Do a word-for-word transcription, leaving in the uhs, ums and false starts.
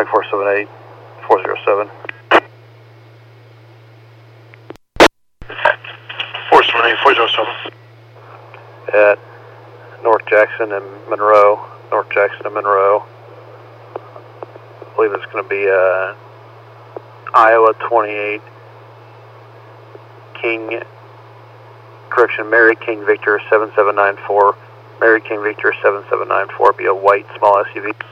Mike four seven eight, four zero seven. four seven eight, four zero seven. At North Jackson and Monroe, North Jackson and Monroe. I believe it's going to be uh, Iowa twenty-eight, King, correction, Mary King Victor seven seven nine four, Mary King Victor seven seven nine four, be a white small S U V.